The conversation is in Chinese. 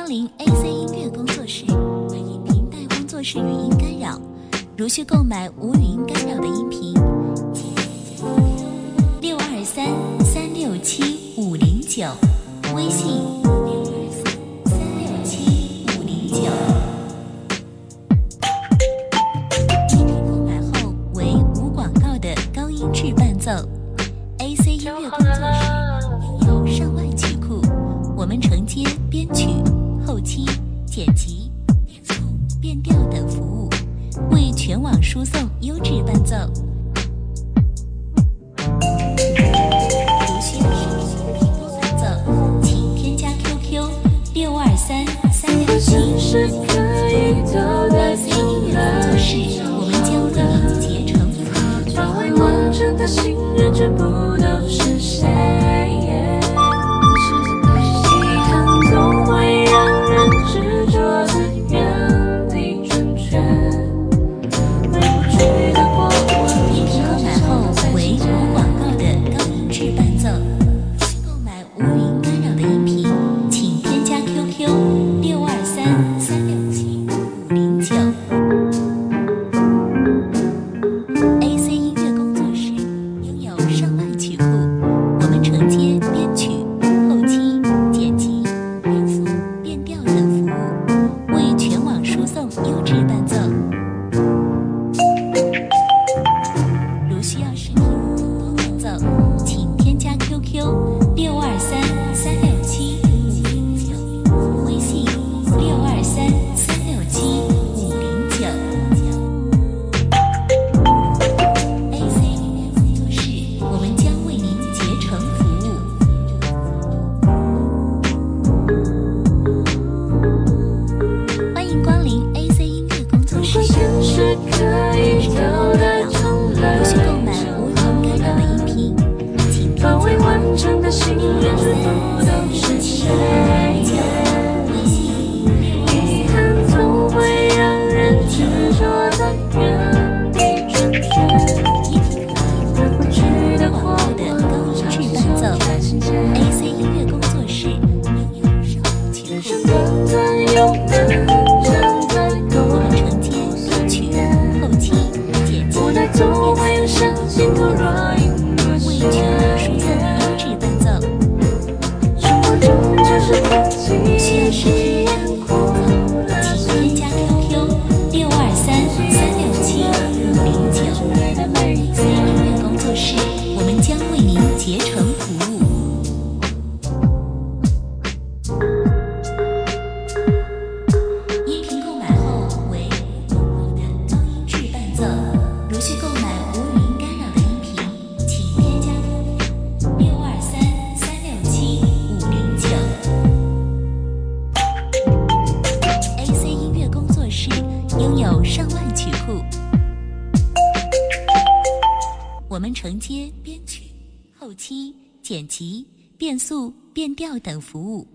光临 AC 音乐工作室，欢迎平带工作室语音干扰。如需购买无语音干扰的音频，623-367-509，微信623-367-509。音频购买后为无广告的高音质伴奏。AC 音乐工作室拥有上万曲库，我们承接编曲、后期、剪辑、变速、变调等服务，为全网输送优质伴奏。如需要视频多伴奏，请添加 QQ 623-367-509。AC 音乐工作室，我们将为您竭诚服务。 把未完成的心愿全部都实现。遗憾总会让人执着在原地转圈，回不去的过往。 音频购买后为无广告的高音质伴奏。购买无语音干扰的音频，请添加 QQ 623-367-509。AC 音乐工作室拥有上万曲库，我们承接编曲、后期、剪辑、变速、变调等服务，为全网输送优质伴奏。如需要视频多伴奏，请添加 QQ 623-367-509，微信623-367-509。AC 音乐工作室，我们将为您竭诚服务。欢迎光临 AC 音乐工作室。 如果现实可以倒带重来， 如需购买无语音干扰的音频，请添加把未完成的心愿全部都实现。 微信遗憾总会让人执着在原地转圈，回不去的过往，长久在心间。 AC 音乐工作室拥有上万曲人生库， 短暂又难站在我沟们承接编曲、后期、剪辑、 无奈总会有伤心的若隐若为现。 全网输送优质伴奏。 生活中就是不经需要视意频请添加 QQ 623-367-509。AC 音乐工作室，我们将为您竭诚服务。音频购买后为无广告的高音质伴奏。如需购买无语音干扰的音频，请添加 QQ 623-367-509。AC 音乐工作室拥有上万曲库，我们承接编曲、后期、剪辑、变速、变调等服务，